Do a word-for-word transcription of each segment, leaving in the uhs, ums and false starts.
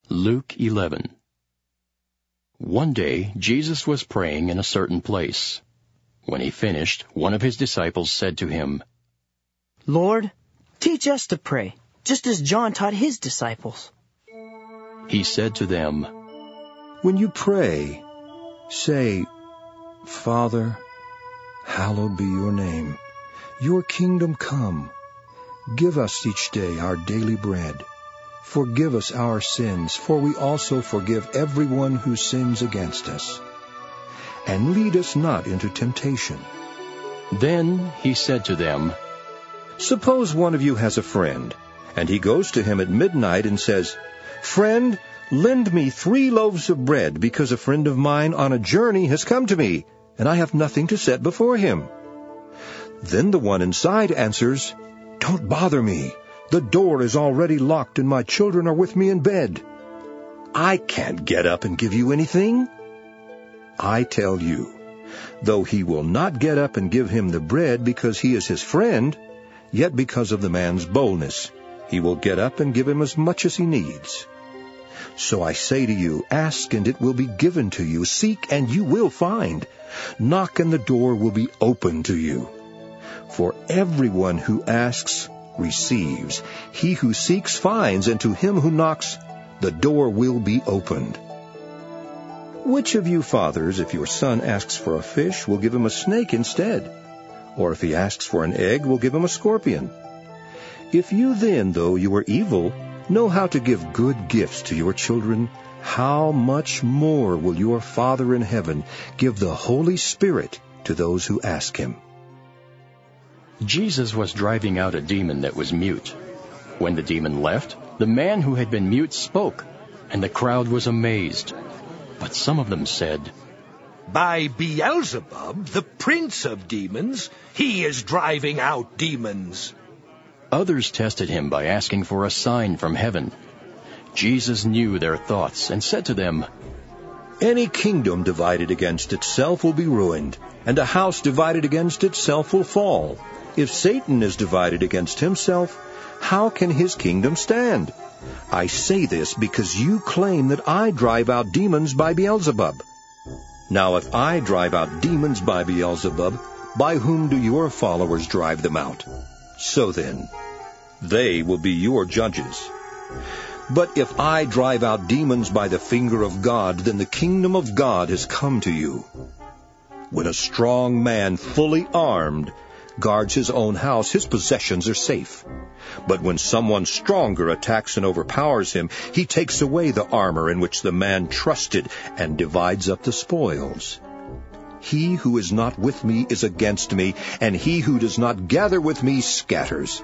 Luke eleven. One day Jesus was praying in a certain place. When he finished, one of his disciples said to him, "Lord, teach us to pray, just as John taught his disciples." He said to them, "When you pray, say, 'Father, hallowed be your name. Your kingdom come. Give us each day our daily bread. Forgive us our sins, for we also forgive everyone who sins against us. And lead us not into temptation.'" Then he said to them, "Suppose one of you has a friend, and he goes to him at midnight and says, 'Friend, lend me three loaves of bread, because a friend of mine on a journey has come to me, and I have nothing to set before him.' Then the one inside answers, 'Don't bother me. The door is already locked and my children are with me in bed. I can't get up and give you anything.' I tell you, though he will not get up and give him the bread because he is his friend, yet because of the man's boldness, he will get up and give him as much as he needs. So I say to you, ask and it will be given to you. Seek and you will find. Knock and the door will be opened to you. For everyone who asks receives. He who seeks finds, and to him who knocks the door will be opened. Which of you fathers, if your son asks for a fish, will give him a snake instead? Or if he asks for an egg, will give him a scorpion? If you then, though you are evil, know how to give good gifts to your children, how much more will your Father in heaven give the Holy Spirit to those who ask him?" Jesus was driving out a demon that was mute. When the demon left, the man who had been mute spoke, and the crowd was amazed. But some of them said, "By Beelzebub, the prince of demons, he is driving out demons." Others tested him by asking for a sign from heaven. Jesus knew their thoughts and said to them, "Any kingdom divided against itself will be ruined, and a house divided against itself will fall. If Satan is divided against himself, how can his kingdom stand? I say this because you claim that I drive out demons by Beelzebub. Now if I drive out demons by Beelzebub, by whom do your followers drive them out? So then, they will be your judges. But if I drive out demons by the finger of God, then the kingdom of God has come to you. When a strong man, fully armed, guards his own house, his possessions are safe. But when someone stronger attacks and overpowers him, he takes away the armor in which the man trusted and divides up the spoils. He who is not with me is against me, and he who does not gather with me scatters."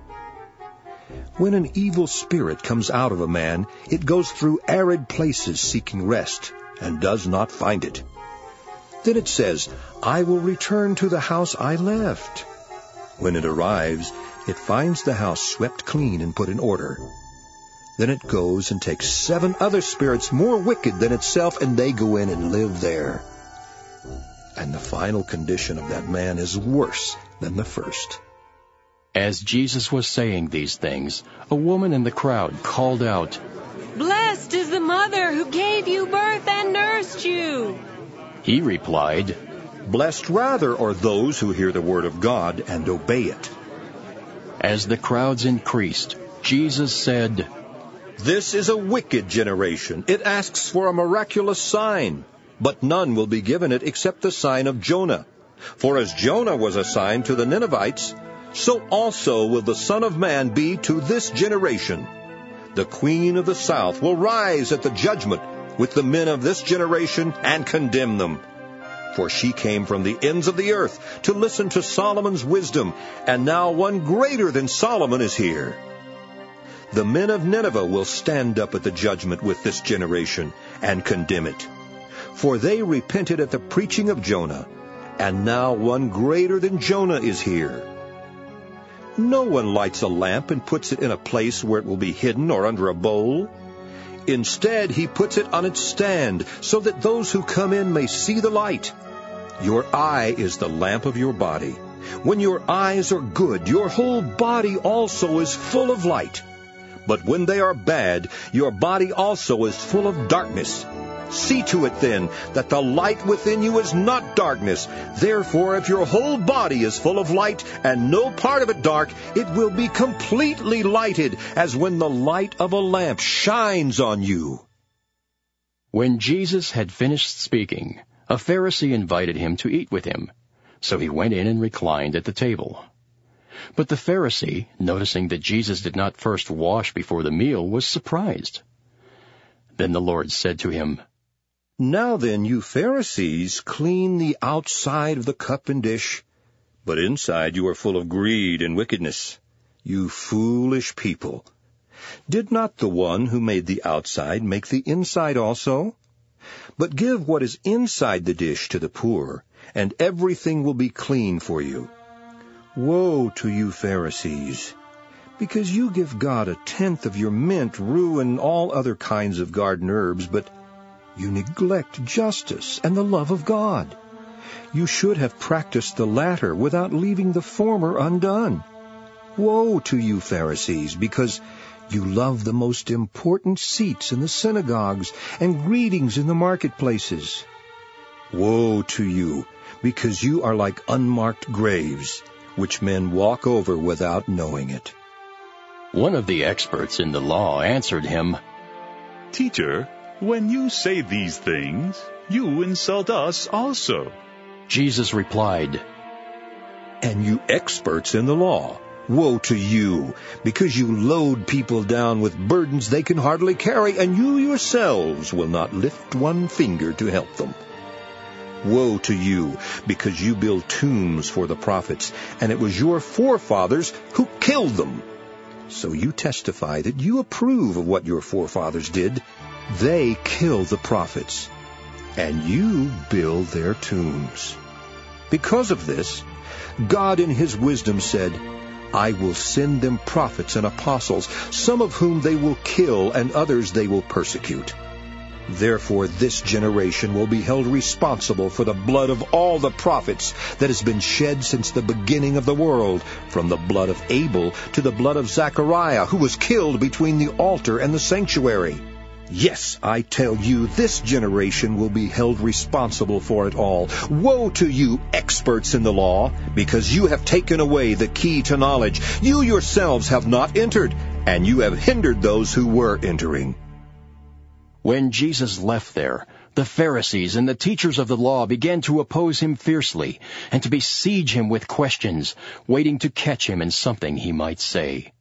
When an evil spirit comes out of a man, it goes through arid places seeking rest, and does not find it. Then it says, "I will return to the house I left." When it arrives, it finds the house swept clean and put in order. Then it goes and takes seven other spirits more wicked than itself, and they go in and live there. And the final condition of that man is worse than the first. As Jesus was saying these things, a woman in the crowd called out, "Blessed is the mother who gave you birth and nursed you." He replied, "Blessed rather are those who hear the word of God and obey it." As the crowds increased, Jesus said, "This is a wicked generation. It asks for a miraculous sign, but none will be given it except the sign of Jonah. For as Jonah was a sign to the Ninevites, so also will the Son of Man be to this generation. The queen of the south will rise at the judgment with the men of this generation and condemn them. For she came from the ends of the earth to listen to Solomon's wisdom, and now one greater than Solomon is here. The men of Nineveh will stand up at the judgment with this generation and condemn it. For they repented at the preaching of Jonah, and now one greater than Jonah is here. No one lights a lamp and puts it in a place where it will be hidden or under a bowl. Instead, he puts it on its stand, so that those who come in may see the light. Your eye is the lamp of your body. When your eyes are good, your whole body also is full of light. But when they are bad, your body also is full of darkness. See to it then that the light within you is not darkness. Therefore, if your whole body is full of light and no part of it dark, it will be completely lighted, as when the light of a lamp shines on you. When Jesus had finished speaking, a Pharisee invited him to eat with him. So he went in and reclined at the table. But the Pharisee, noticing that Jesus did not first wash before the meal, was surprised. Then the Lord said to him, Now then, you Pharisees, clean the outside of the cup and dish, but inside you are full of greed and wickedness. You foolish people! Did not the one who made the outside make the inside also? But give what is inside the dish to the poor, and everything will be clean for you. Woe to you, Pharisees! Because you give God a tenth of your mint, rue, and all other kinds of garden herbs, but you neglect justice and the love of God. You should have practiced the latter without leaving the former undone. Woe to you, Pharisees, because you love the most important seats in the synagogues and greetings in the marketplaces. Woe to you, because you are like unmarked graves, which men walk over without knowing it. One of the experts in the law answered him, Teacher, when you say these things, you insult us also. Jesus replied, And you experts in the law, woe to you, because you load people down with burdens they can hardly carry, and you yourselves will not lift one finger to help them. Woe to you, because you build tombs for the prophets, and it was your forefathers who killed them. So you testify that you approve of what your forefathers did. They killed the prophets, and you build their tombs. Because of this, God in his wisdom said, I will send them prophets and apostles, some of whom they will kill, and others they will persecute. Therefore this generation will be held responsible for the blood of all the prophets that has been shed since the beginning of the world, from the blood of Abel to the blood of Zechariah, who was killed between the altar and the sanctuary. Yes, I tell you, this generation will be held responsible for it all. Woe to you, experts in the law, because you have taken away the key to knowledge. You yourselves have not entered, and you have hindered those who were entering. When Jesus left there, the Pharisees and the teachers of the law began to oppose him fiercely and to besiege him with questions, waiting to catch him in something he might say.